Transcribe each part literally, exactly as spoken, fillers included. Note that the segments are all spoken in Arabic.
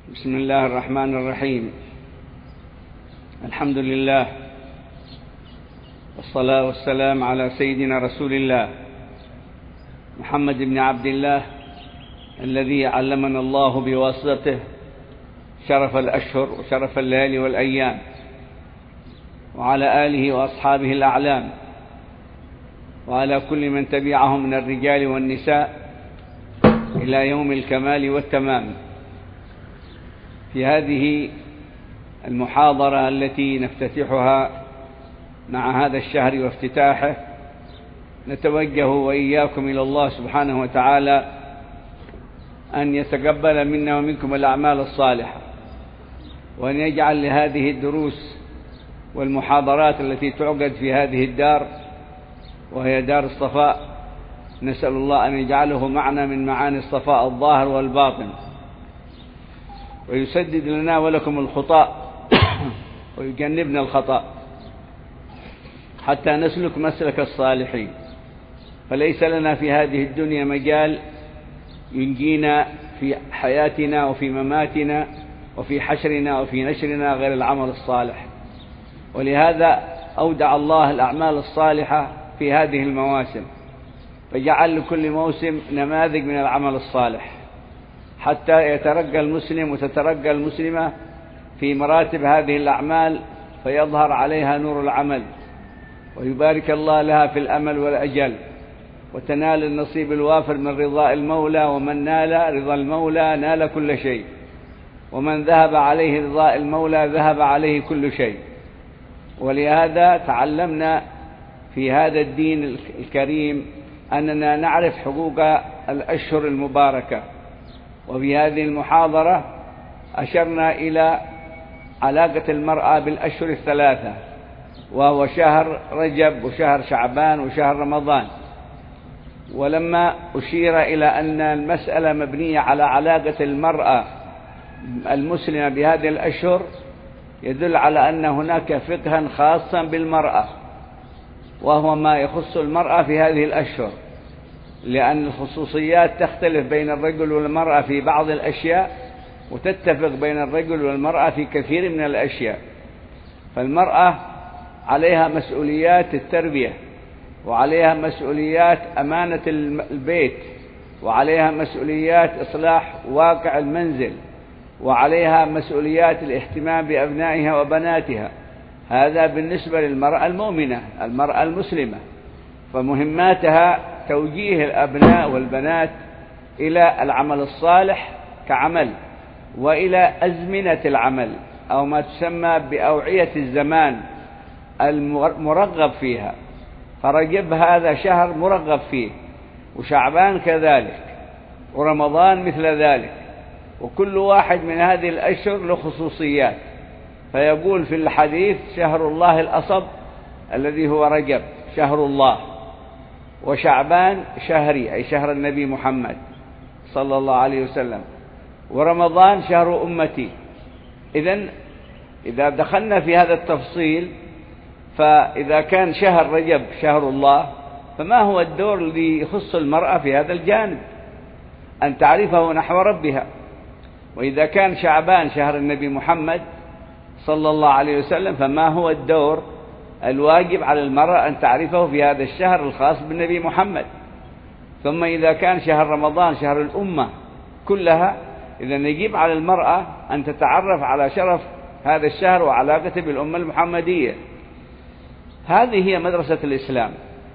بسم الله الرحمن الرحيم. الحمد لله والصلاة والسلام على سيدنا رسول الله محمد بن عبد الله الذي علمنا الله بواسطته شرف الأشهر وشرف الليالي والأيام، وعلى آله وأصحابه الأعلام، وعلى كل من تبعهم من الرجال والنساء إلى يوم الكمال والتمام. في هذه المحاضرة التي نفتتحها مع هذا الشهر وافتتاحه نتوجه وإياكم إلى الله سبحانه وتعالى أن يتقبل منا ومنكم الأعمال الصالحة، وأن يجعل لهذه الدروس والمحاضرات التي تعقد في هذه الدار وهي دار الصفاء، نسأل الله أن يجعله معنا من معاني الصفاء الظاهر والباطن، ويسدد لنا ولكم الخطأ ويجنبنا الخطأ حتى نسلك مسلك الصالحين. فليس لنا في هذه الدنيا مجال ينجينا في حياتنا وفي مماتنا وفي حشرنا وفي نشرنا غير العمل الصالح، ولهذا أودع الله الأعمال الصالحة في هذه المواسم، فجعل لكل موسم نماذج من العمل الصالح حتى يترقى المسلم وتترقى المسلمة في مراتب هذه الأعمال، فيظهر عليها نور العمل، ويبارك الله لها في الأمل والأجل، وتنال النصيب الوافر من رضاء المولى. ومن نال رضا المولى نال كل شيء، ومن ذهب عليه رضاء المولى ذهب عليه كل شيء. ولهذا تعلمنا في هذا الدين الكريم أننا نعرف حقوق الأشهر المباركة، وفي هذه المحاضرة أشرنا إلى علاقة المرأة بالأشهر الثلاثة، وهو شهر رجب وشهر شعبان وشهر رمضان. ولما أشير إلى أن المسألة مبنية على علاقة المرأة المسلمة بهذه الأشهر، يدل على أن هناك فقها خاصا بالمرأة، وهو ما يخص المرأة في هذه الأشهر، لأن الخصوصيات تختلف بين الرجل والمرأة في بعض الأشياء، وتتفق بين الرجل والمرأة في كثير من الأشياء. فالمرأة عليها مسؤوليات التربية، وعليها مسؤوليات أمانة البيت، وعليها مسؤوليات إصلاح واقع المنزل، وعليها مسؤوليات الاهتمام بأبنائها وبناتها. هذا بالنسبة للمرأة المؤمنة المرأة المسلمة، فمهماتها توجيه الأبناء والبنات إلى العمل الصالح كعمل، وإلى أزمنة العمل أو ما تسمى بأوعية الزمان المرغب فيها. فرجب هذا شهر مرغب فيه، وشعبان كذلك، ورمضان مثل ذلك، وكل واحد من هذه الأشهر له خصوصيات. فيقول في الحديث: شهر الله الأصب الذي هو رجب شهر الله، وشعبان شهري أي شهر النبي محمد صلى الله عليه وسلم، ورمضان شهر أمتي. إذن إذا دخلنا في هذا التفصيل، فإذا كان شهر رجب شهر الله، فما هو الدور الذي يخص المرأة في هذا الجانب؟ أن تعرفه نحو ربها. وإذا كان شعبان شهر النبي محمد صلى الله عليه وسلم، فما هو الدور الواجب على المرأة أن تعرفه في هذا الشهر الخاص بالنبي محمد؟ ثم إذا كان شهر رمضان شهر الأمة كلها، إذن يجب على المرأة أن تتعرف على شرف هذا الشهر وعلاقته بالأمة المحمدية. هذه هي مدرسة الإسلام،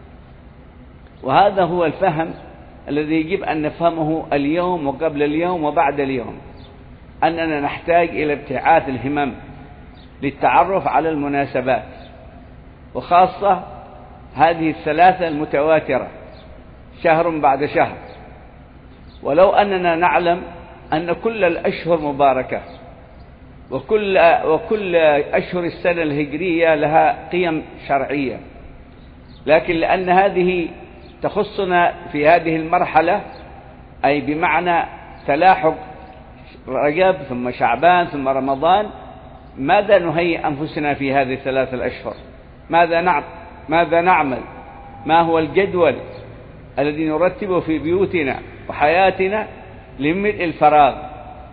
وهذا هو الفهم الذي يجب أن نفهمه اليوم وقبل اليوم وبعد اليوم، أننا نحتاج إلى ابتعاث الهمم للتعرف على المناسبات، وخاصة هذه الثلاثة المتواترة شهر بعد شهر. ولو أننا نعلم أن كل الأشهر مباركة، وكل, وكل أشهر السنة الهجرية لها قيم شرعية، لكن لأن هذه تخصنا في هذه المرحلة، أي بمعنى تلاحق رجب ثم شعبان ثم رمضان، ماذا نهيئ أنفسنا في هذه الثلاثة الأشهر؟ ماذا نعمل؟ ماذا نعمل؟ ما هو الجدول الذي نرتبه في بيوتنا وحياتنا لملء الفراغ؟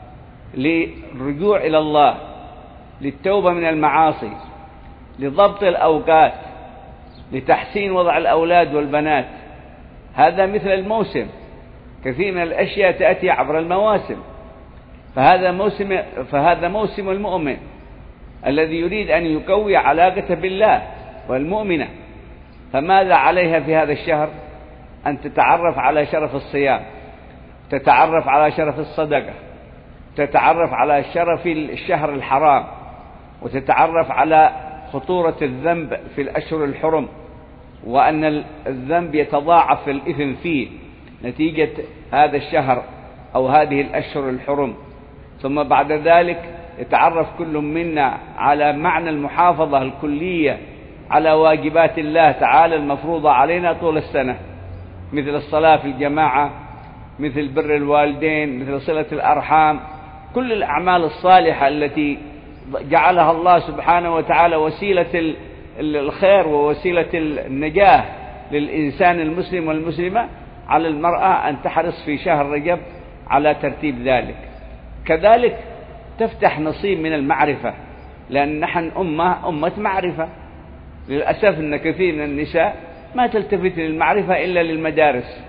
للرجوع إلى الله، للتوبة من المعاصي، لضبط الأوقات، لتحسين وضع الأولاد والبنات. هذا مثل الموسم، كثير من الأشياء تأتي عبر المواسم، فهذا موسم فهذا موسم المؤمن الذي يريد أن يقوي علاقته بالله والمؤمنة. فماذا عليها في هذا الشهر؟ أن تتعرف على شرف الصيام، تتعرف على شرف الصدقة، تتعرف على شرف الشهر الحرام، وتتعرف على خطورة الذنب في الأشهر الحرم، وأن الذنب يتضاعف في الإثم فيه نتيجة هذا الشهر أو هذه الأشهر الحرم. ثم بعد ذلك يتعرف كل منا على معنى المحافظة الكلية على واجبات الله تعالى المفروضة علينا طول السنة، مثل الصلاة في الجماعة، مثل بر الوالدين، مثل صلة الأرحام، كل الأعمال الصالحة التي جعلها الله سبحانه وتعالى وسيلة الخير ووسيلة النجاة للإنسان المسلم والمسلمة. على المرأة أن تحرص في شهر رجب على ترتيب ذلك. كذلك تفتح نصيب من المعرفة، لأن نحن أمة أمة معرفة. للأسف أن كثير من النساء ما تلتفت للمعرفة إلا للمدارس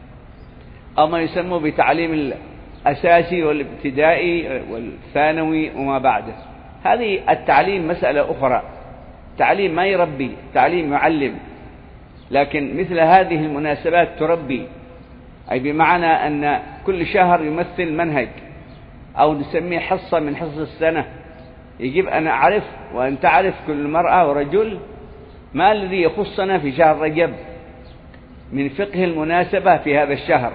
أو ما يسمى بتعليم الأساسي والابتدائي والثانوي وما بعده. هذه التعليم مسألة أخرى، تعليم ما يربي، تعليم يعلم. لكن مثل هذه المناسبات تربي، أي بمعنى أن كل شهر يمثل منهج أو نسميه حصة من حصص السنة. يجب أن أعرف وأن تعرف كل مرأة ورجل ما الذي يخصنا في شهر رجب من فقه المناسبة في هذا الشهر،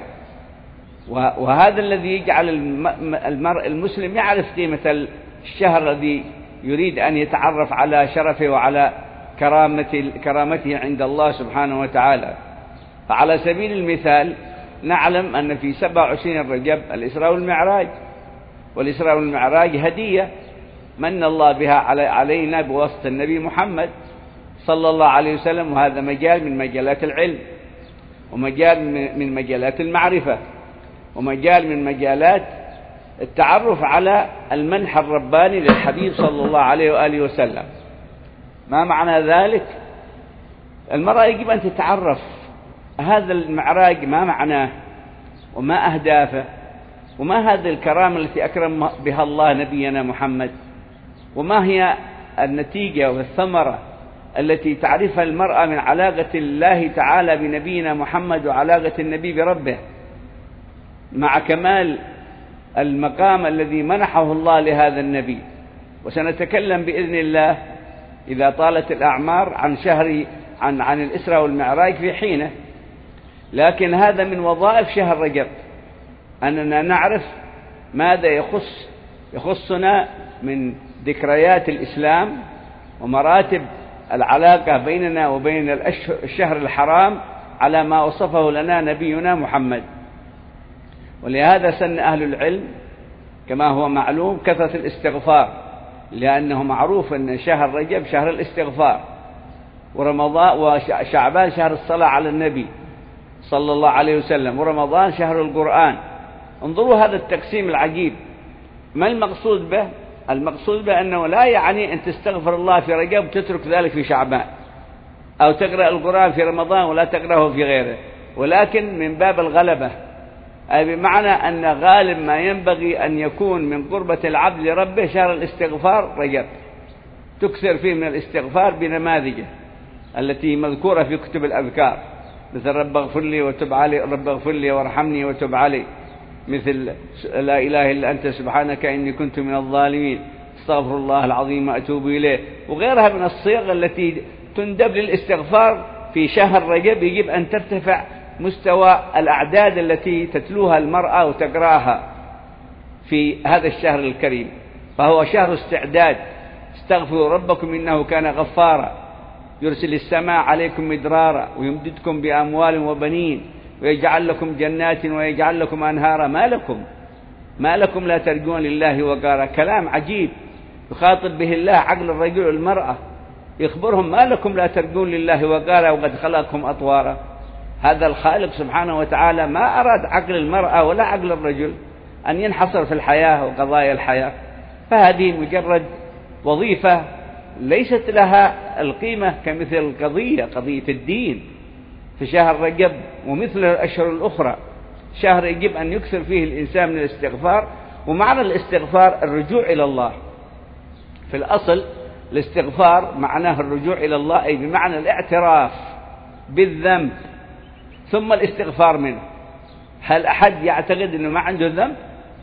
وهذا الذي يجعل المرء المسلم يعرف قيمة الشهر الذي يريد أن يتعرف على شرفه وعلى كرامة كرامته عند الله سبحانه وتعالى. فعلى سبيل المثال نعلم أن في سبعة وعشرين رجب الإسراء والمعراج، والإسراء والمعراج هدية من الله بها علينا بواسطة النبي محمد صلى الله عليه وسلم، وهذا مجال من مجالات العلم، ومجال من مجالات المعرفة، ومجال من مجالات التعرف على المنح الرباني للحبيب صلى الله عليه وآله وسلم. ما معنى ذلك؟ المرأة يجب أن تتعرف هذا المعراج ما معناه، وما أهدافه، وما هذه الكرامة التي أكرم بها الله نبينا محمد، وما هي النتيجة والثمرة التي تعرفها المرأة من علاقة الله تعالى بنبينا محمد وعلاقة النبي بربه، مع كمال المقام الذي منحه الله لهذا النبي. وسنتكلم بإذن الله إذا طالت الأعمار عن شهر عن عن الإسراء والمعراج في حينه. لكن هذا من وظائف شهر رجب أننا نعرف ماذا يخص يخصنا من ذكريات الإسلام ومراتب العلاقة بيننا وبين الشهر الحرام على ما وصفه لنا نبينا محمد. ولهذا سن أهل العلم كما هو معلوم كثرة الاستغفار، لأنه معروف أن شهر رجب شهر الاستغفار، ورمضان وشعبان شهر الصلاة على النبي صلى الله عليه وسلم، ورمضان شهر القرآن. انظروا هذا التقسيم العجيب. ما المقصود به؟ المقصود به أنه لا يعني أن تستغفر الله في رجب وتترك ذلك في شعبان، أو تقرأ القرآن في رمضان ولا تقرأه في غيره، ولكن من باب الغلبة، أي بمعنى أن غالب ما ينبغي أن يكون من قربة العبد لربه شهر الاستغفار رجب، تكثر فيه من الاستغفار بنماذجه التي مذكورة في كتب الأذكار، مثل رب اغفر لي وتب علي، رب اغفر لي وارحمني وتب علي، مثل لا إله إلا أنت سبحانك إني كنت من الظالمين، استغفر الله العظيم وأتوب إليه، وغيرها من الصيغ التي تندب للاستغفار في شهر رجب. يجب أن ترتفع مستوى الأعداد التي تتلوها المرأة وتقرأها في هذا الشهر الكريم، فهو شهر استعداد. استغفروا ربكم إنه كان غفارا يرسل السماء عليكم مدرارا ويمددكم بأموال وبنين ويجعل لكم جنات ويجعل لكم أنهارا ما لكم ما لكم لا ترجون لله وقارا. كلام عجيب يخاطب به الله عقل الرجل والمرأة، يخبرهم ما لكم لا ترجون لله وقارا وقد خلقكم أطوارا. هذا الخالق سبحانه وتعالى ما أراد عقل المرأة ولا عقل الرجل، أن ينحصر في الحياة وقضايا الحياة، فهذه مجرد وظيفة ليست لها القيمة كمثل القضية قضية الدين في شهر رجب ومثل الأشهر الأخرى، شهر يجب أن يكثر فيه الإنسان من الاستغفار. ومعنى الاستغفار الرجوع إلى الله. في الأصل الاستغفار معناه الرجوع إلى الله، أي بمعنى الاعتراف بالذنب ثم الاستغفار منه. هل أحد يعتقد أنه ما عنده ذنب؟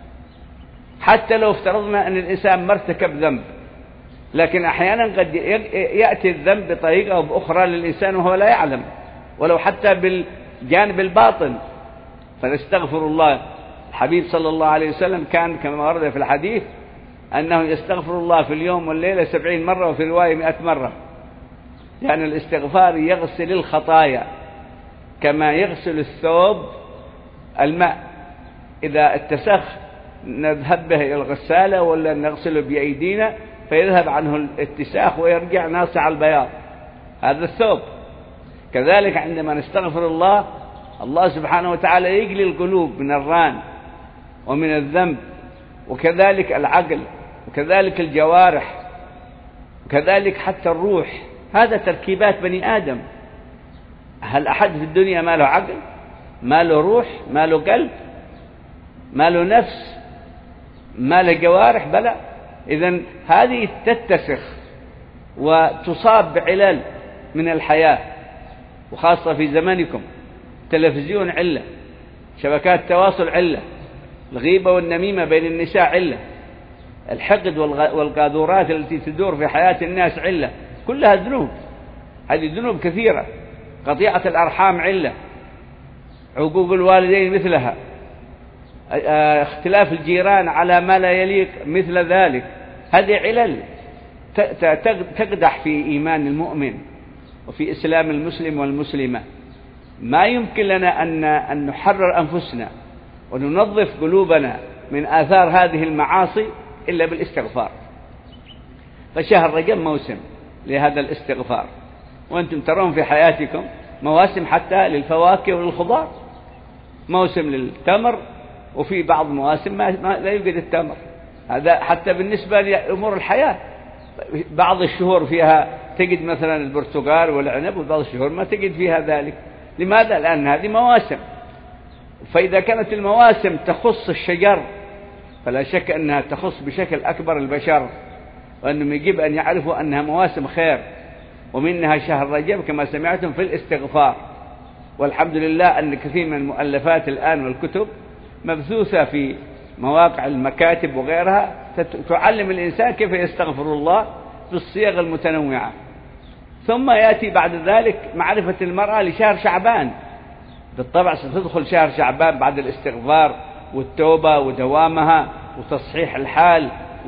حتى لو افترضنا أن الإنسان ما ارتكب ذنب، لكن أحيانا قد يأتي الذنب بطريقة أو بأخرى للإنسان وهو لا يعلم، ولو حتى بالجانب الباطن، فنستغفر الله. الحبيب صلى الله عليه وسلم كان كما ورد في الحديث أنه يستغفر الله في اليوم والليلة سبعين مرة، وفي رواية مئة مرة. يعني الاستغفار يغسل الخطايا كما يغسل الثوب الماء، إذا اتسخ نذهب به إلى الغسالة ولا نغسله بأيدينا فيذهب عنه الاتساخ ويرجع ناصع البياض، هذا الثوب. كذلك عندما نستغفر الله، الله سبحانه وتعالى يجلي القلوب من الران ومن الذنب، وكذلك العقل، وكذلك الجوارح، وكذلك حتى الروح. هذا تركيبات بني آدم. هل أحد في الدنيا ما له عقل، ما له روح، ما له قلب، ما له نفس، ما له جوارح؟ بلى. إذن هذه تتسخ وتصاب بعلل من الحياة، وخاصة في زمانكم. تلفزيون علة، شبكات التواصل علة، الغيبة والنميمة بين النساء علة، الحقد والقاذورات التي تدور في حياة الناس علة، كلها ذنوب. هذه ذنوب كثيرة. قطيعة الأرحام علة، عقوق الوالدين مثلها، اختلاف الجيران على ما لا يليق مثل ذلك. هذه علل تقدح في إيمان المؤمن وفي إسلام المسلم والمسلمة. ما يمكن لنا أن نحرر أنفسنا وننظف قلوبنا من آثار هذه المعاصي إلا بالاستغفار. فشهر رجب موسم لهذا الاستغفار، وأنتم ترون في حياتكم مواسم حتى للفواكه وللخضار، موسم للتمر، وفي بعض مواسم ما لا يوجد التمر. هذا حتى بالنسبة لأمور الحياة، بعض الشهور فيها تجد مثلا البرتقال والعنب، وبعض الشهور ما تجد فيها ذلك. لماذا؟ لأن هذه مواسم. فإذا كانت المواسم تخص الشجر فلا شك أنها تخص بشكل أكبر البشر، وأنهم يجب أن يعرفوا أنها مواسم خير، ومنها شهر رجب كما سمعتم في الاستغفار. والحمد لله أن كثير من المؤلفات الآن والكتب مبثوثة في مواقع المكاتب وغيرها تعلم الإنسان كيف يستغفر الله في الصيغ المتنوعة. ثم يأتي بعد ذلك معرفة المرأة لشهر شعبان. بالطبع ستدخل شهر شعبان بعد الاستغفار والتوبة ودوامها وتصحيح الحال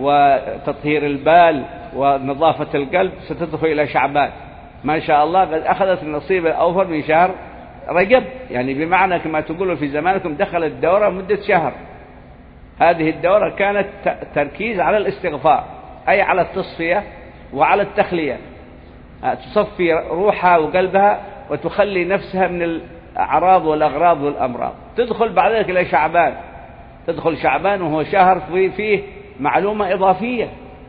وتطهير البال ونظافة القلب، ستدخل إلى شعبان. ما شاء الله قد أخذت النصيب الأوفر من شهر رجب، يعني بمعنى كما تقولوا في زمانكم دخلت دورة مدة شهر. هذه الدورة كانت تركيز على الاستغفار، أي على التصفية وعلى التخلية، تصفي روحها وقلبها وتخلي نفسها من الأعراض والأغراض والأمراض. تدخل بعد ذلك إلى شعبان. تدخل شعبان وهو شهر فيه معلومة إضافية،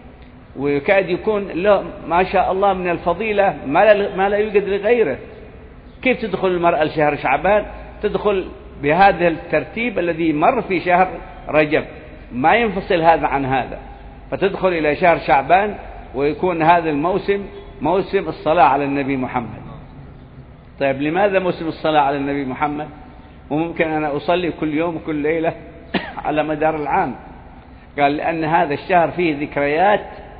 ويكاد يكون له ما شاء الله من الفضيلة ما لا, ما لا يوجد لغيره. كيف تدخل المرأة لشهر شعبان؟ تدخل بهذا الترتيب الذي مر في شهر رجب، ما ينفصل هذا عن هذا. فتدخل إلى شهر شعبان ويكون هذا الموسم موسم الصلاة على النبي محمد. طيب لماذا موسم الصلاة على النبي محمد؟ وممكن أنا أصلي كل يوم وكل ليلة على مدار العام. قال لأن هذا الشهر فيه ذكريات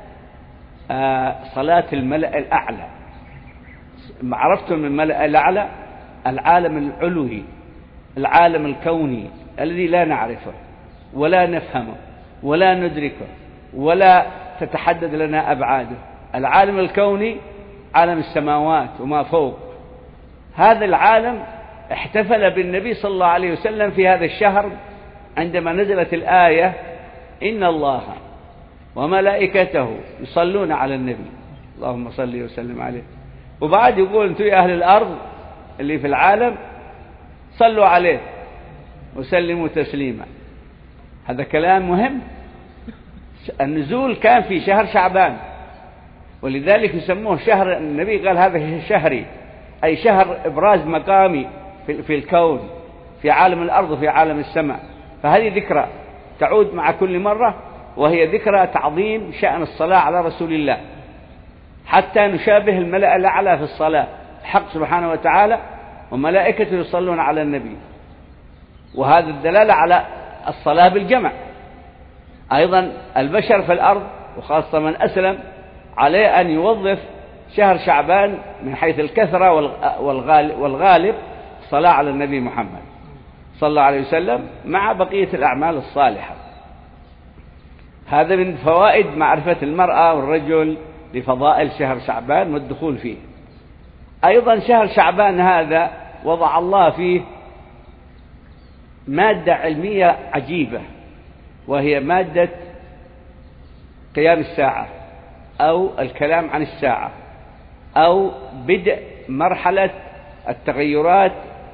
صلاة الملأ الأعلى. عرفتم الملأ الأعلى؟ العالم العلوي، العالم الكوني الذي لا نعرفه ولا نفهمه ولا ندركه ولا تتحدد لنا أبعاده. العالم الكوني عالم السماوات وما فوق. هذا العالم احتفل بالنبي صلى الله عليه وسلم في هذا الشهر عندما نزلت الآية إن الله وملائكته يصلون على النبي اللهم صل وسلم عليه. وبعد يقول أنتم يا أهل الأرض اللي في العالم صلوا عليه وسلموا تسليما. هذا كلام مهم. النزول كان في شهر شعبان، ولذلك يسموه شهر، النبي قال هذا شهري، أي شهر إبراز مقامي في الكون، في عالم الأرض وفي عالم السماء. فهذه ذكرى تعود مع كل مرة، وهي ذكرى تعظيم شأن الصلاة على رسول الله، حتى نشابه الملأ الأعلى في الصلاة. الحق سبحانه وتعالى وملائكته يصلون على النبي، وهذا الدلالة على الصلاة بالجمع. أيضا البشر في الأرض وخاصة من أسلم عليه أن يوظف شهر شعبان من حيث الكثرة والغالب الصلاة على النبي محمد صلى الله عليه وسلم مع بقية الأعمال الصالحة. هذا من فوائد معرفة المرأة والرجل لفضائل شهر شعبان والدخول فيه. أيضا شهر شعبان هذا وضع الله فيه مادة علمية عجيبة، وهي مادة قيام الساعة أو الكلام عن الساعة أو بدء مرحلة التغيرات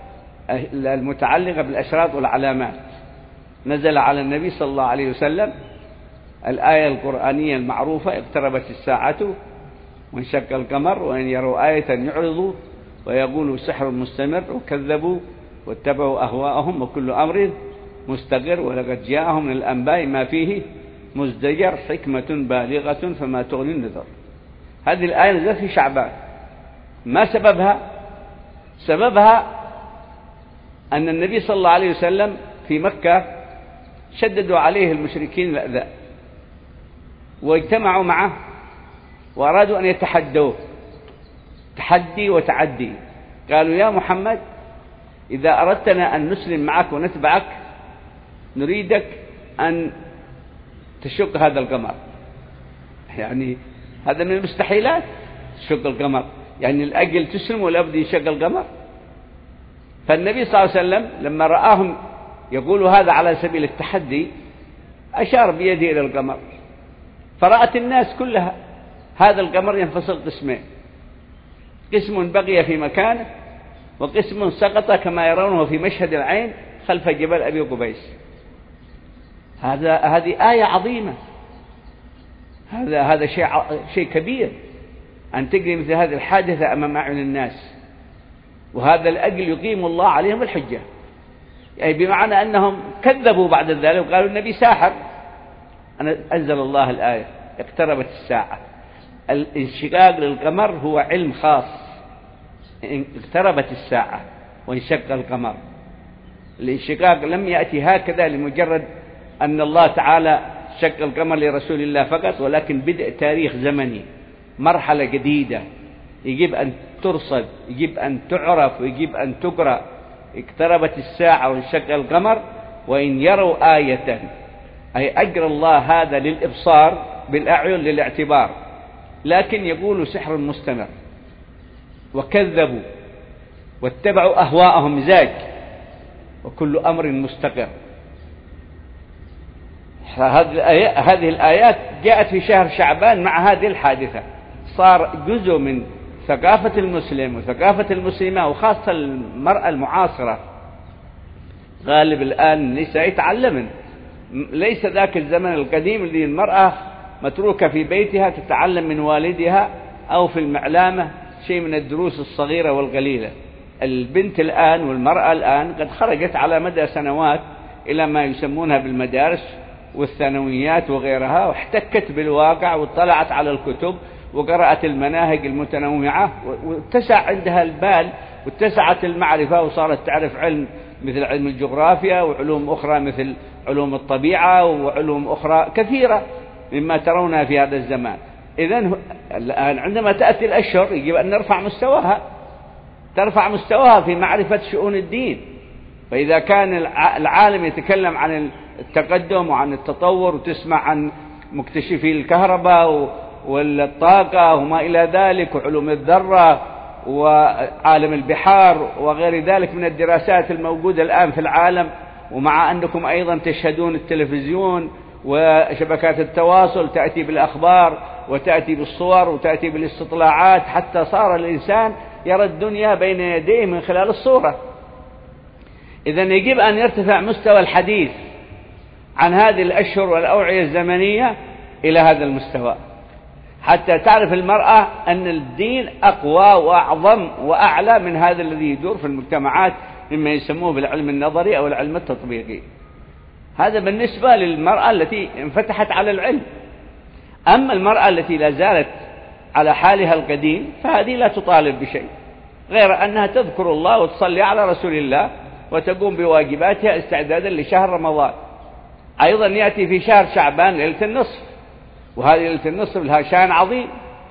المتعلقة بالأشراط والعلامات. نزل على النبي صلى الله عليه وسلم الآية القرآنية المعروفة: اقتربت الساعة وانشق القمر وإن يروا آية يعرضوا ويقولوا سحر مستمر وكذبوا واتبعوا أهواءهم وكل أمر مستقر ولقد جاءهم من الأنباء ما فيه مزدجر حكمة بالغة فما تغني النذر. هذه الآية نزلت في شعبان. ما سببها؟ سببها أن النبي صلى الله عليه وسلم في مكة شددوا عليه المشركين الأذى، واجتمعوا معه وأرادوا أن يتحدوه تحدي وتعدي. قالوا: يا محمد، إذا أردتنا أن نسلم معك ونتبعك نريدك أن تشق هذا القمر. يعني هذا من المستحيلات، تشق القمر، يعني الأجل تسلم ولا بد يشق القمر. فالنبي صلى الله عليه وسلم لما رآهم يقولوا هذا على سبيل التحدي أشار بيده إلى القمر، فرأت الناس كلها هذا القمر ينفصل قسمين: قسم بقي في مكانه وقسم سقط كما يرونه في مشهد العين خلف جبل أبي قبيس. هذا هذه آية عظيمة، هذا هذا شيء شيء كبير أن تجري مثل هذه الحادثة أمام أعين الناس، وهذا الأجل يقيم الله عليهم الحجة، يعني بمعنى أنهم كذبوا بعد ذلك وقالوا النبي ساحر. أنا أنزل الله الآية: اقتربت الساعة. الانشقاق للقمر هو علم خاص، اقتربت الساعة وانشق القمر. الانشقاق لم يأتي هكذا لمجرد أن الله تعالى شق القمر لرسول الله فقط، ولكن بدء تاريخ زمني، مرحلة جديدة يجب أن ترصد، يجب أن تعرف، ويجب أن تقرأ. اقتربت الساعة وانشق القمر وإن يروا آية، أي أجرى الله هذا للإبصار بالأعين للاعتبار، لكن يقولوا سحر مستمر وكذبوا واتبعوا أهواءهم مزاج وكل أمر مستقر. هذه الآيات جاءت في شهر شعبان مع هذه الحادثة، صار جزء من ثقافة المسلم وثقافة المسلمة، وخاصة المرأة المعاصرة. غالب الآن النساء يتعلمن، ليس ذاك الزمن القديم الذي المرأة متروكة في بيتها تتعلم من والدها أو في المعلامة شيء من الدروس الصغيرة والقليلة. البنت الآن والمرأة الآن قد خرجت على مدى سنوات إلى ما يسمونها بالمدارس والثانويات وغيرها، واحتكت بالواقع واطلعت على الكتب وقرأت المناهج المتنوعة، واتسع عندها البال واتسعت المعرفة، وصارت تعرف علم مثل علم الجغرافيا وعلوم أخرى مثل علوم الطبيعة وعلوم أخرى كثيرة مما ترونها في هذا الزمان. إذن الآن عندما تأتي الأشهر يجب أن نرفع مستواها، ترفع مستواها في معرفة شؤون الدين. فإذا كان العالم يتكلم عن التقدم وعن التطور، وتسمع عن مكتشفي الكهرباء والطاقة وما إلى ذلك وعلوم الذرة وعالم البحار وغير ذلك من الدراسات الموجودة الآن في العالم، ومع أنكم أيضا تشهدون التلفزيون وشبكات التواصل تأتي بالأخبار وتأتي بالصور وتأتي بالاستطلاعات، حتى صار الإنسان يرى الدنيا بين يديه من خلال الصورة. إذن يجب أن يرتفع مستوى الحديث عن هذه الأشهر والأوعية الزمنية إلى هذا المستوى، حتى تعرف المرأة أن الدين أقوى وأعظم وأعلى من هذا الذي يدور في المجتمعات مما يسموه بالعلم النظري أو العلم التطبيقي. هذا بالنسبة للمرأة التي انفتحت على العلم. أما المرأة التي لا زالت على حالها القديم فهذه لا تطالب بشيء غير أنها تذكر الله وتصلي على رسول الله وتقوم بواجباتها استعدادا لشهر رمضان. أيضا يأتي في شهر شعبان ليلة النصف، وهذه ليلة النصف لها شأن عظيم،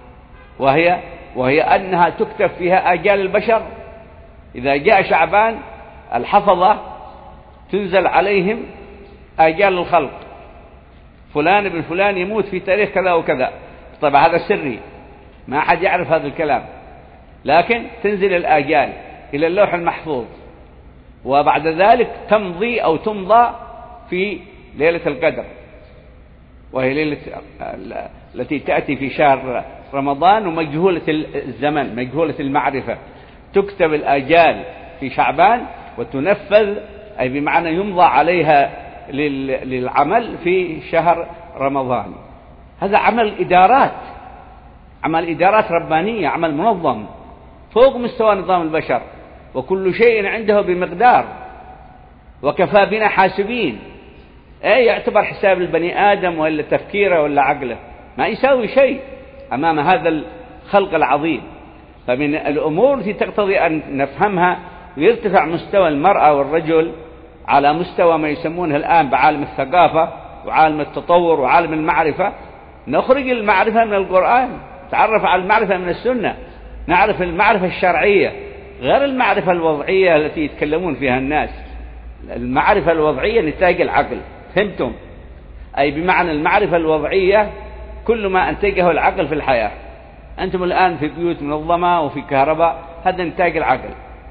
وهي وهي أنها تكتب فيها آجال البشر. إذا جاء شعبان الحفظة تنزل عليهم آجال الخلق، فلان ابن فلان يموت في تاريخ كذا وكذا. طبعا هذا سري، ما أحد يعرف هذا الكلام، لكن تنزل الآجال إلى اللوح المحفوظ، وبعد ذلك تمضي أو تمضى في ليلة القدر، وهي ليلة التي تأتي في شهر رمضان ومجهولة الزمن مجهولة المعرفة. تكتب الآجال في شعبان وتنفذ، أي بمعنى يمضى عليها للعمل في شهر رمضان. هذا عمل إدارات، عمل إدارات ربانية، عمل منظم فوق مستوى نظام البشر، وكل شيء عنده بمقدار، وكفى بنا حاسبين. أي يعتبر حساب البني آدم ولا تفكيره ولا عقله ما يساوي شيء أمام هذا الخلق العظيم. فمن الأمور التي تقتضي أن نفهمها ويرتفع مستوى المرأة والرجل على مستوى ما يسمونه الآن بعالم الثقافة وعالم التطور وعالم المعرفة، نخرج المعرفة من القرآن، نتعرف على المعرفة من السنة، نعرف المعرفة الشرعية غير المعرفة الوضعية التي يتكلمون فيها الناس. المعرفة الوضعية نتاج العقل، فهمتم؟ أي بمعنى المعرفة الوضعية كل ما أنتجه العقل في الحياة. أنتم الآن في بيوت منظمة وفي كهرباء، هذا نتاج العقل.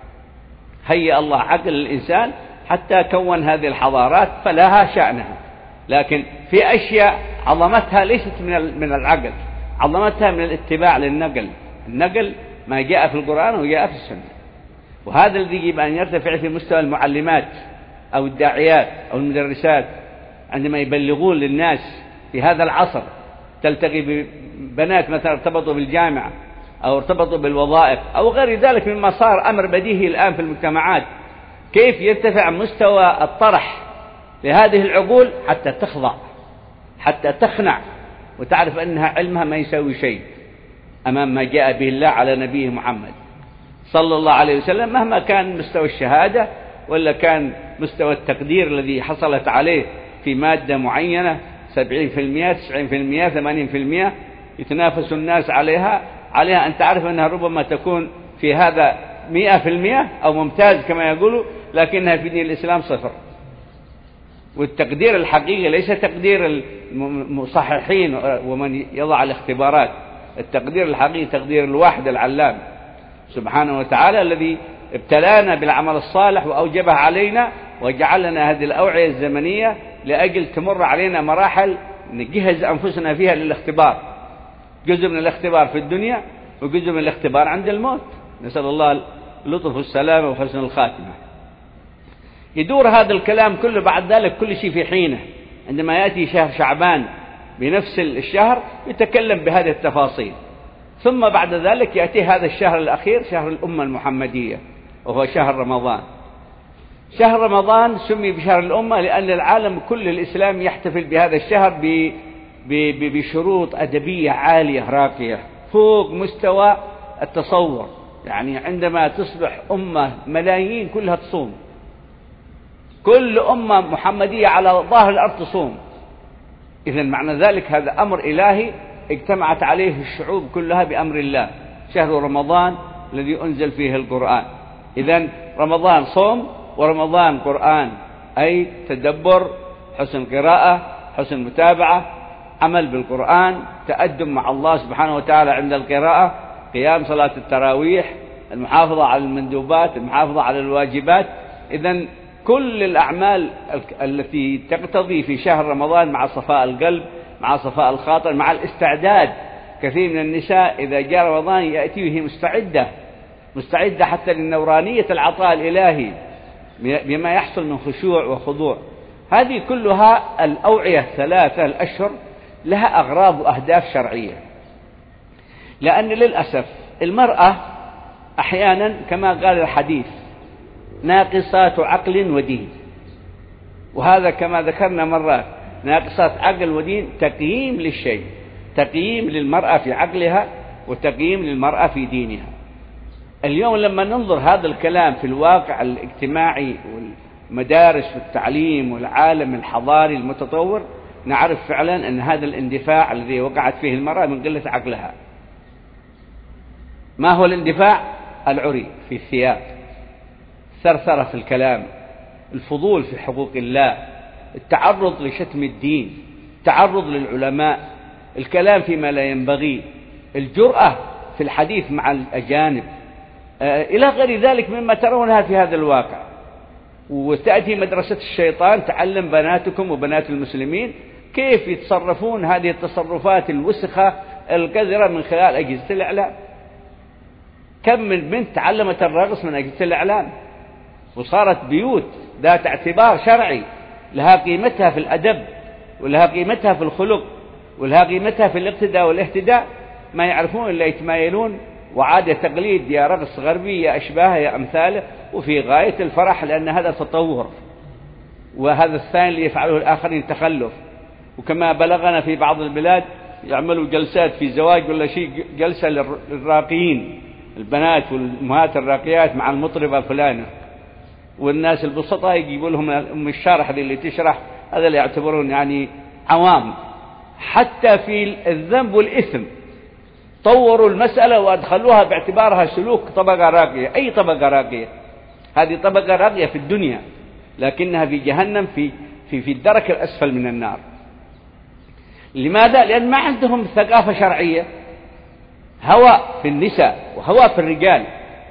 هيأ الله عقل الإنسان حتى كون هذه الحضارات فلها شأنها، لكن في أشياء عظمتها ليست من من العقل، عظمتها من الاتباع للنقل. النقل ما جاء في القرآن وجاء في السنة، وهذا الذي يجب أن يرتفع في مستوى المعلمات أو الداعيات أو المدرسات عندما يبلغون للناس في هذا العصر. تلتقي ببنات مثلا ارتبطوا بالجامعة أو ارتبطوا بالوظائف أو غير ذلك مما صار أمر بديهي الآن في المجتمعات، كيف يرتفع مستوى الطرح لهذه العقول حتى تخضع، حتى تخنع وتعرف أنها علمها ما يساوي شيء أمام ما جاء به الله على نبيه محمد صلى الله عليه وسلم، مهما كان مستوى الشهادة ولا كان مستوى التقدير الذي حصلت عليه في مادة معينة سبعين في المئة تسعين في المئة ثمانين في المئة يتنافس الناس عليها عليها أن تعرف أنها ربما تكون في هذا مئة في المئة أو ممتاز كما يقولوا، لكنها في دين الإسلام صفر. والتقدير الحقيقي ليس تقدير المصححين ومن يضع الاختبارات، التقدير الحقيقي تقدير الواحد العلام سبحانه وتعالى الذي ابتلانا بالعمل الصالح وأوجبه علينا وجعل لنا هذه الأوعية الزمنية لأجل تمر علينا مراحل نجهز أنفسنا فيها للاختبار. جزء من الاختبار في الدنيا وجزء من الاختبار عند الموت، نسأل الله اللطف والسلامة وحسن الخاتمة. يدور هذا الكلام كله بعد ذلك كل شيء في حينه. عندما يأتي شهر شعبان بنفس الشهر يتكلم بهذه التفاصيل، ثم بعد ذلك يأتي هذا الشهر الأخير شهر الأمة المحمدية وهو شهر رمضان. شهر رمضان سمي بشهر الأمة لأن العالم كل الإسلام يحتفل بهذا الشهر ب... ب... بشروط أدبية عالية راقية فوق مستوى التصور. يعني عندما تصبح أمة ملايين كلها تصوم، كل أمة محمدية على ظاهر الأرض تصوم، إذن معنى ذلك هذا أمر إلهي اجتمعت عليه الشعوب كلها بأمر الله. شهر رمضان الذي أنزل فيه القرآن. إذن رمضان صوم ورمضان قرآن، أي تدبر، حسن قراءة، حسن متابعة، عمل بالقرآن، تأدب مع الله سبحانه وتعالى عند القراءة، قيام صلاة التراويح، المحافظة على المندوبات، المحافظة على الواجبات. إذن كل الأعمال التي تقتضي في شهر رمضان مع صفاء القلب، مع صفاء الخاطر، مع الاستعداد. كثير من النساء إذا جاء رمضان يأتي وهي مستعدة مستعدة حتى للنورانية العطاء الإلهي بما يحصل من خشوع وخضوع. هذه كلها الأوعية ثلاثة الأشهر لها أغراض وأهداف شرعية، لأن للأسف المرأة أحيانا كما قال الحديث ناقصات عقل ودين، وهذا كما ذكرنا مرات ناقصات عقل ودين تقييم للشيء، تقييم للمرأة في عقلها وتقييم للمرأة في دينها. اليوم لما ننظر هذا الكلام في الواقع الاجتماعي والمدارس والتعليم والعالم الحضاري المتطور نعرف فعلا أن هذا الاندفاع الذي وقعت فيه المرأة من قلة عقلها. ما هو الاندفاع؟ العري في الثياب، الثرثرة في الكلام، الفضول في حقوق الله، التعرض لشتم الدين، التعرض للعلماء، الكلام فيما لا ينبغي، الجرأة في الحديث مع الأجانب، إلى غير ذلك مما ترونها في هذا الواقع. وتأتي مدرسة الشيطان تعلم بناتكم وبنات المسلمين كيف يتصرفون هذه التصرفات الوسخة القذرة من خلال أجهزة الإعلام. كم من بنت تعلمت الرقص من أجهزة الإعلام، وصارت بيوت ذات اعتبار شرعي لها قيمتها في الأدب ولها قيمتها في الخلق ولها قيمتها في الاقتداء والاهتداء، ما يعرفون إلا يتمايلون وعادة تقليد يا رقص غربي يا أشباهه يا أمثاله، وفي غاية الفرح لأن هذا تطور، وهذا الثاني اللي يفعله الآخرين تخلف. وكما بلغنا في بعض البلاد يعملوا جلسات في زواج ولا شيء، جلسة للراقيين البنات والأمهات الراقيات مع المطربة الفلانة، والناس البسطاء يجيبوا لهم أم الشارح اللي تشرح، هذا اللي يعتبرون يعني عوام. حتى في الذنب والإثم طوروا المسألة وأدخلوها باعتبارها سلوك طبقة راقية. أي طبقة راقية؟ هذه طبقة راقية في الدنيا لكنها في جهنم في في في الدرك الأسفل من النار. لماذا؟ لأن ما عندهم ثقافة شرعية، هوى في النساء وهوى في الرجال،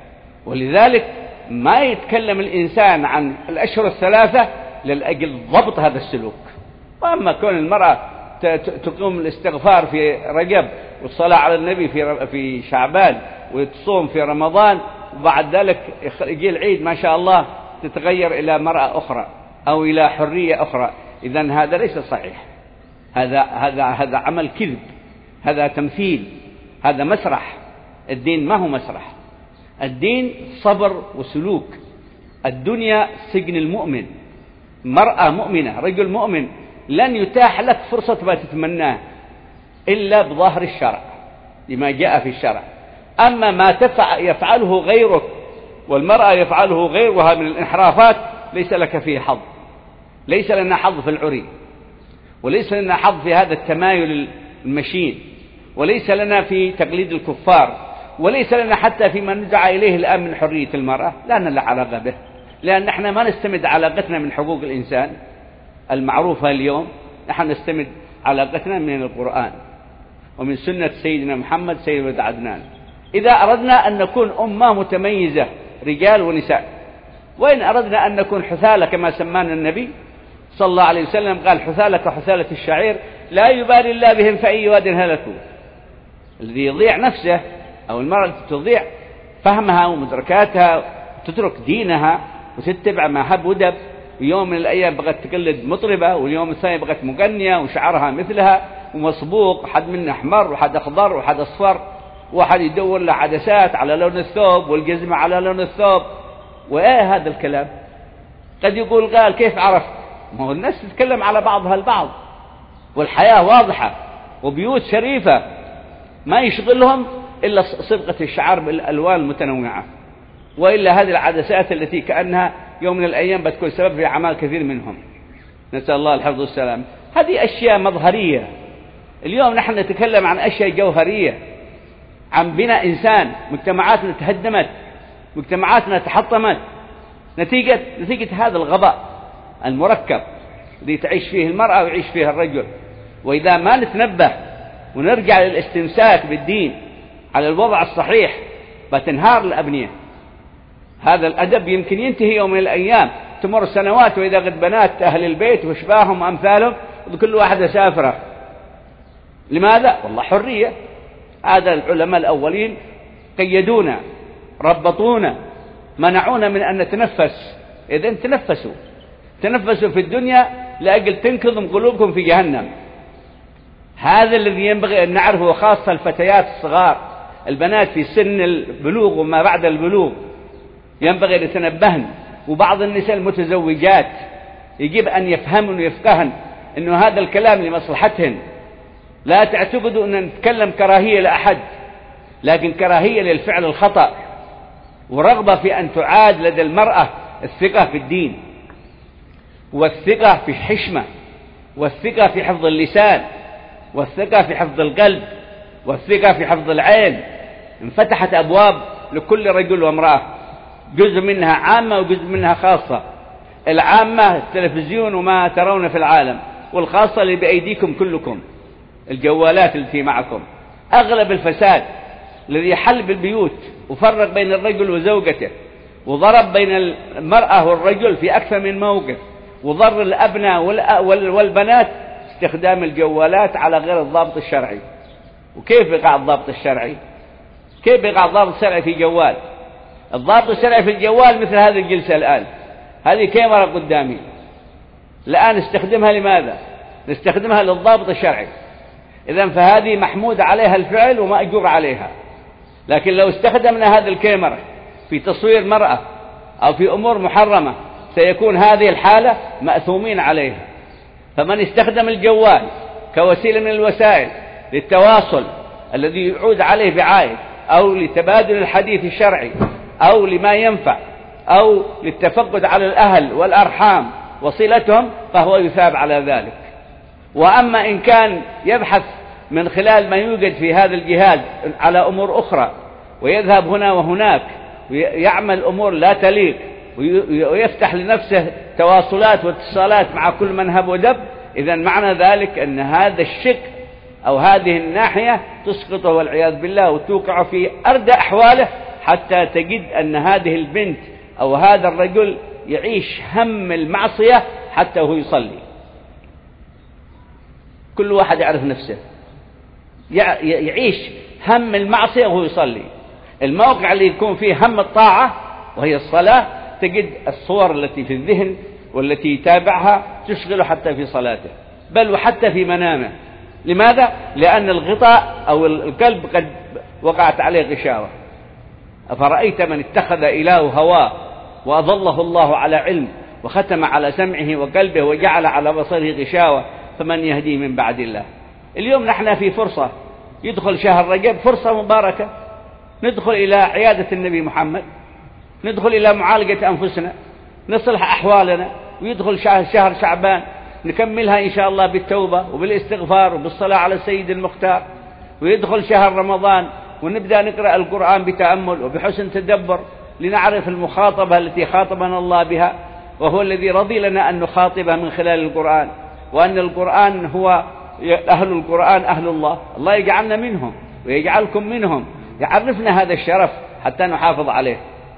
ولذلك ما يتكلم الإنسان عن الأشهر الثلاثة لأجل ضبط هذا السلوك. وأما كون المرأة تقوم الاستغفار في رجب والصلاة على النبي في في شعبان وتصوم في رمضان، وبعد ذلك يجي العيد ما شاء الله تتغير إلى مرأة أخرى أو إلى حرية أخرى، إذن هذا ليس صحيح. هذا هذا هذا عمل كذب، هذا تمثيل، هذا مسرح. الدين ما هو مسرح، الدين صبر وسلوك. الدنيا سجن المؤمن، مرأة مؤمنة رجل مؤمن لن يتاح لك فرصة ما تتمناه إلا بظاهر الشرع لما جاء في الشرع. أما ما تفعل يفعله غيرك والمرأة يفعله غيرها من الانحرافات ليس لك فيه حظ. ليس لنا حظ في العري، وليس لنا حظ في هذا التمايل المشين، وليس لنا في تقليد الكفار، وليس لنا حتى فيما ندعى إليه الآن من حرية المرأة، لا لنا علاقة به، لأن نحن ما نستمد علاقتنا من حقوق الإنسان المعروفة اليوم، نحن نستمد علاقتنا من القرآن ومن سنة سيدنا محمد سيد ولد عدنان. إذا أردنا أن نكون أمة متميزة رجال ونساء، وإن أردنا أن نكون حثالة كما سمانا النبي صلى الله عليه وسلم، قال حثالة كحثالة الشعير لا يبالي الله بهم فأي واد هلكوا. الذي يضيع نفسه أو المرأة تضيع فهمها ومدركاتها تترك دينها وتتبع ما هب ودب، ويوم من الأيام بغت تقلد مطربة، واليوم الثاني بغت مغنية وشعرها مثلها ومصبوق، حد منه أحمر وحد أخضر وحد أصفر، وحد يدور له عدسات على لون الثوب والجزمة على لون الثوب. وإيه هذا الكلام؟ قد يقول قال كيف عرفت؟ ما هو الناس تتكلم على بعضها البعض، والحياة واضحة وبيوت شريفة ما يشغلهم إلا صبغة الشعر بالألوان المتنوعة، وإلا هذه العدسات التي كأنها يوم من الأيام بتكون سبب في أعمال كثير منهم، نسأل الله الحفظ والسلام. هذه أشياء مظهرية. اليوم نحن نتكلم عن أشياء جوهرية، عن بناء إنسان. مجتمعاتنا تهدمت، مجتمعاتنا تحطمت نتيجة نتيجة هذا الغباء المركب الذي تعيش فيه المرأة ويعيش فيه الرجل. وإذا ما نتنبه ونرجع للاستمساك بالدين على الوضع الصحيح بتنهار الأبنية. هذا الأدب يمكن ينتهي يوم من الأيام، تمر سنوات وإذا قد بنات أهل البيت وشباههم وأمثالهم وكل واحدة سافرة. لماذا؟ والله حرية. هذا العلماء الأولين قيدونا، ربطونا، منعونا من أن نتنفس. إذن تنفسوا، تنفسوا في الدنيا لأجل تنكظم قلوبكم في جهنم. هذا الذي ينبغي أن نعرفه، وخاصة الفتيات الصغار، البنات في سن البلوغ وما بعد البلوغ، ينبغي أن يتنبهن. وبعض النساء المتزوجات يجب أن يفهمن ويفقهن أنه هذا الكلام لمصلحتهن. لا تعتقدوا أن نتكلم كراهية لأحد، لكن كراهية للفعل الخطأ، ورغبة في أن تعاد لدى المرأة الثقة في الدين، والثقة في الحشمة، والثقة في حفظ اللسان، والثقة في حفظ القلب، والثقة في حفظ العين. انفتحت أبواب لكل رجل وامرأة، جزء منها عامة وجزء منها خاصة. العامة التلفزيون وما ترون في العالم، والخاصة اللي بأيديكم كلكم، الجوالات التي معكم. أغلب الفساد الذي حل بالبيوت وفرق بين الرجل وزوجته، وضرب بين المرأة والرجل في أكثر من موقف، وضر الأبناء والبنات، استخدام الجوالات على غير الضابط الشرعي. وكيف يقع الضابط الشرعي؟ كيف يقع الضابط الشرعي في جوال؟ الضابط الشرعي في الجوال مثل هذه الجلسة الآن، هذه كاميرا قدامي الآن، نستخدمها لماذا؟ نستخدمها للضابط الشرعي. إذن فهذه محمود عليها الفعل ومأجور عليها. لكن لو استخدمنا هذه الكاميرا في تصوير مرأة أو في أمور محرمة، سيكون هذه الحالة مأثومين عليها. فمن استخدم الجوال كوسيلة من الوسائل للتواصل الذي يعود عليه بعائد، أو لتبادل الحديث الشرعي، أو لما ينفع، أو للتفقد على الأهل والأرحام وصلتهم، فهو يثاب على ذلك. وأما إن كان يبحث من خلال ما يوجد في هذا الجهاز على أمور أخرى، ويذهب هنا وهناك ويعمل أمور لا تليق، ويفتح لنفسه تواصلات واتصالات مع كل من هب ودب، إذن معنى ذلك أن هذا الشق أو هذه الناحية تسقطه والعياذ بالله، وتوقع في أردى أحواله، حتى تجد أن هذه البنت أو هذا الرجل يعيش هم المعصية حتى وهو يصلي. كل واحد يعرف نفسه، يعيش هم المعصية وهو يصلي. الموقع اللي يكون فيه هم الطاعة وهي الصلاة، تجد الصور التي في الذهن والتي يتابعها تشغله حتى في صلاته، بل وحتى في منامه. لماذا؟ لأن الغطاء أو القلب قد وقعت عليه غشاوة. أفرأيت من اتخذ إله هواه وأضله الله على علم، وختم على سمعه وقلبه وجعل على بصره غشاوة، فمن يهديه من بعد الله؟ اليوم نحن في فرصة، يدخل شهر رجب، فرصة مباركة، ندخل إلى عيادة النبي محمد، ندخل إلى معالجة أنفسنا، نصلح أحوالنا، ويدخل شهر, شهر شعبان، نكملها إن شاء الله بالتوبة وبالاستغفار وبالصلاة على السيد المختار، ويدخل شهر رمضان، ونبدأ نقرأ القرآن بتأمل وبحسن تدبر، لنعرف المخاطبة التي خاطبنا الله بها، وهو الذي رضي لنا أن نخاطبه من خلال القرآن، وأن القرآن هو أهل القرآن أهل الله. الله يجعلنا منهم ويجعلكم منهم، يعرفنا هذا الشرف حتى نحافظ عليه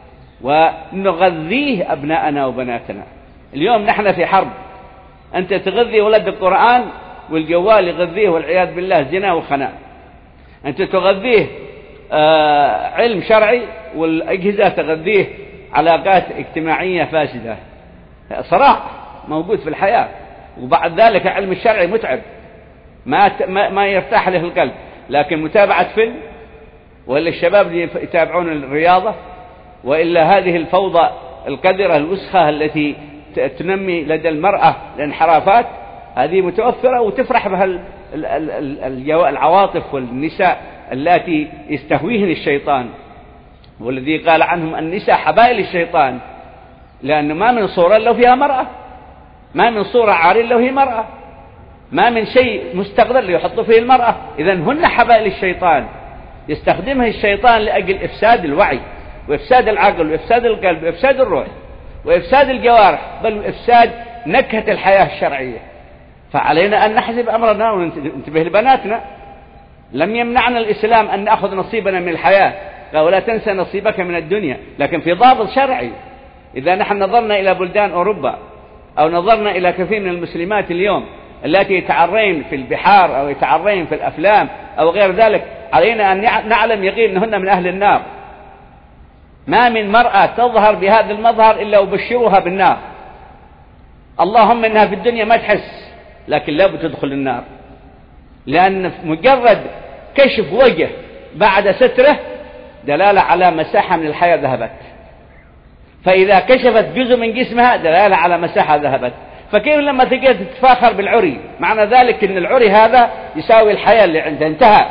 ونغذيه أبناءنا وبناتنا. اليوم نحن في حرب، أنت تغذي ولد القرآن والجوال يغذيه والعياذ بالله زنا وخناء. أنت تغذيه آه علم شرعي والأجهزة تغذيه علاقات اجتماعية فاسدة. صراع موجود في الحياة. وبعد ذلك علم الشرعي متعب، ما ما يرتاح له القلب، لكن متابعة فيلم، وإلا الشباب اللي يتابعون الرياضة، وإلا هذه الفوضى القذرة الوسخة التي تنمي لدى المرأة الانحرافات، هذه متوفرة وتفرح بها العواطف والنساء التي يستهويهن الشيطان، والذي قال عنهم النساء حبائل الشيطان، لأنه ما من صورة لو فيها مرأة، ما من صورة عارية لو هي مرأة، ما من شيء مستقذر ليحط فيه المرأة. إذن هن حبائل الشيطان، يستخدمها الشيطان لأجل إفساد الوعي وإفساد العقل وإفساد القلب وإفساد الروح وإفساد الجوارح، بل وإفساد نكهة الحياة الشرعية. فعلينا أن نحزب أمرنا وننتبه لبناتنا. لم يمنعنا الإسلام أن نأخذ نصيبنا من الحياة، لا، ولا تنسى نصيبك من الدنيا، لكن في ضابط شرعي. إذا نحن نظرنا إلى بلدان أوروبا أو نظرنا إلى كثير من المسلمات اليوم التي يتعرين في البحار أو يتعرين في الأفلام أو غير ذلك، علينا أن نعلم يقين أنهن من أهل النار. ما من مرأة تظهر بهذا المظهر إلا وبشروها بالنار. اللهم إنها في الدنيا ما تحس، لكن لا بتدخل النار، لأن مجرد كشف وجه بعد ستره دلالة على مساحة من الحياة ذهبت، فإذا كشفت جزء من جسمها دلالة على مساحة ذهبت. فكيف لما تجي تتفاخر بالعري؟ معنى ذلك أن العري هذا يساوي الحياة اللي عنده، انتهى.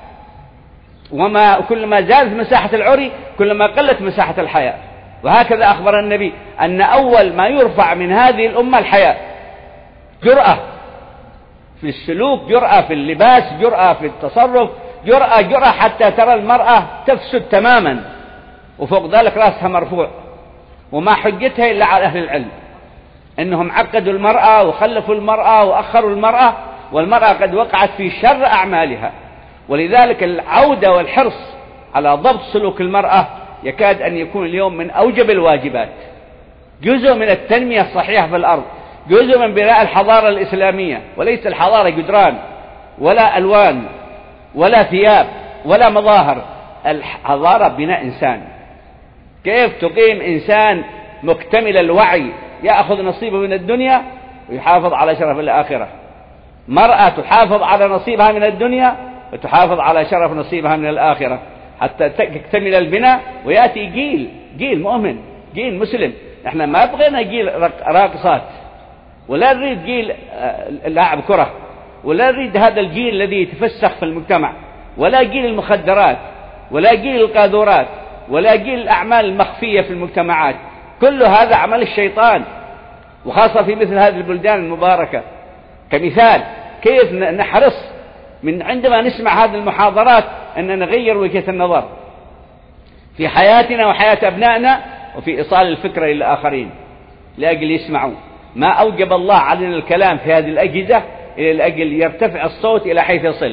وما كلما زادت مساحة العري كلما قلت مساحة الحياة. وهكذا أخبر النبي أن أول ما يرفع من هذه الأمة الحياة، جرأة في السلوك، جرأة في اللباس، جرأة في التصرف، جرأة جرأة حتى ترى المرأة تفسد تماما وفوق ذلك رأسها مرفوع. وما حجتها إلا على أهل العلم إنهم عقدوا المرأة وخلفوا المرأة وأخروا المرأة، والمرأة قد وقعت في شر أعمالها. ولذلك العودة والحرص على ضبط سلوك المرأة يكاد أن يكون اليوم من أوجب الواجبات، جزء من التنمية الصحيحة في الأرض، جزء من بناء الحضارة الإسلامية. وليس الحضارة جدران ولا ألوان ولا ثياب ولا مظاهر، الحضارة بناء إنسان. كيف تقيم إنسان مكتمل الوعي يأخذ نصيبه من الدنيا ويحافظ على شرف الآخرة؟ مرأة تحافظ على نصيبها من الدنيا وتحافظ على شرف نصيبها من الآخرة حتى تكتمل البناء ويأتي جيل جيل مؤمن، جيل مسلم. احنا ما بغينا جيل راقصات، ولا نريد جيل لاعب كرة، ولا نريد هذا الجيل الذي يتفسخ في المجتمع، ولا جيل المخدرات، ولا جيل القاذورات، ولا جيل الأعمال المخفية في المجتمعات. كل هذا عمل الشيطان، وخاصة في مثل هذه البلدان المباركة. كمثال كيف نحرص من عندما نسمع هذه المحاضرات أن نغير وجهة النظر في حياتنا وحياة أبنائنا، وفي إيصال الفكرة إلى الآخرين لأجل يسمعوا. ما أوجب الله علينا الكلام في هذه الأجهزة إلى لأجل يرتفع الصوت إلى حيث يصل،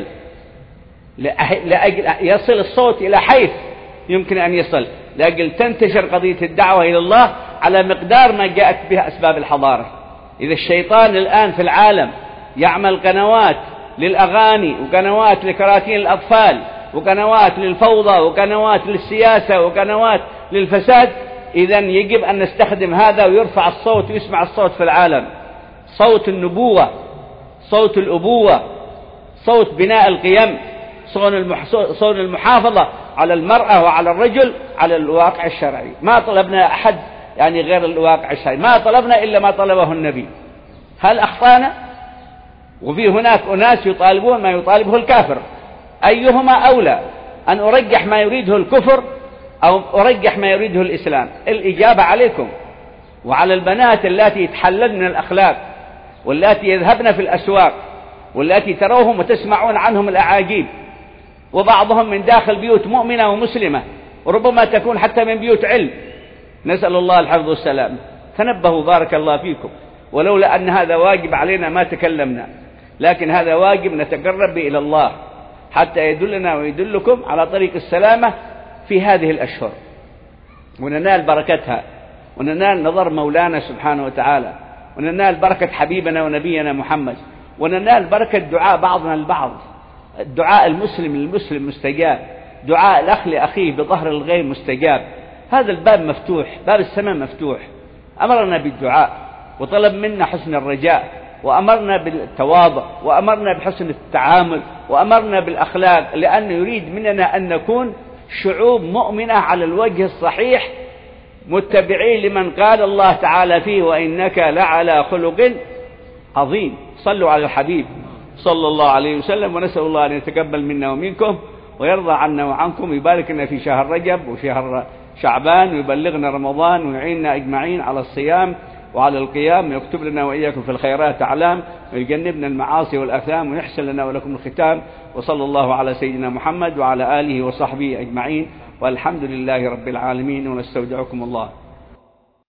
لأجل يصل الصوت إلى حيث يمكن أن يصل، لأجل تنتشر قضية الدعوة إلى الله على مقدار ما جاءت بها أسباب الحضارة. إذا الشيطان الآن في العالم يعمل قنوات للأغاني، وقنوات لكراتين الأطفال، وقنوات للفوضى، وقنوات للسياسة، وقنوات للفساد، إذن يجب أن نستخدم هذا ويرفع الصوت ويسمع الصوت في العالم، صوت النبوة، صوت الأبوة، صوت بناء القيم، صوت المحافظة على المرأة وعلى الرجل على الواقع الشرعي. ما طلبنا أحد يعني غير الواقع الشرعي، ما طلبنا إلا ما طلبه النبي. هل أخطأنا؟ وفي هناك أناس يطالبون ما يطالبه الكافر، أيهما أولى؟ أن أرجح ما يريده الكفر أو أرجح ما يريده الإسلام؟ الإجابة عليكم وعلى البنات اللاتي يتحللن من الأخلاق، واللاتي يذهبن في الأسواق، واللاتي تروهم وتسمعون عنهم الأعاجيب، وبعضهم من داخل بيوت مؤمنة ومسلمة، وربما تكون حتى من بيوت علم، نسأل الله الحفظ والسلام. تنبهوا بارك الله فيكم، ولولا أن هذا واجب علينا ما تكلمنا، لكن هذا واجب نتقرب به إلى الله حتى يدلنا ويدلكم على طريق السلامة في هذه الأشهر، وننال بركتها، وننال نظر مولانا سبحانه وتعالى، وننال بركة حبيبنا ونبينا محمد، وننال بركة دعاء بعضنا البعض. الدعاء المسلم للمسلم مستجاب، دعاء الأخ لأخيه بظهر الغيب مستجاب. هذا الباب مفتوح، باب السماء مفتوح. أمرنا بالدعاء وطلب منا حسن الرجاء، وأمرنا بالتواضع، وأمرنا بحسن التعامل، وأمرنا بالأخلاق، لأنه يريد مننا أن نكون شعوب مؤمنة على الوجه الصحيح، متبعين لمن قال الله تعالى فيه وإنك لعلى خلق عظيم. صلوا على الحبيب صلى الله عليه وسلم، ونسأل الله أن يتقبل منا ومنكم ويرضى عنا وعنكم، ويبارك لنا في شهر رجب وشهر شعبان، ويبلغنا رمضان، ويعيننا أجمعين على الصيام وعلى القيام، ويكتب لنا وإياكم في الخيرات أعلام، ويجنبنا المعاصي والأثام، ويحسن لنا ولكم الختام. وصلى الله على سيدنا محمد وعلى آله وصحبه أجمعين، والحمد لله رب العالمين، ونستودعكم الله.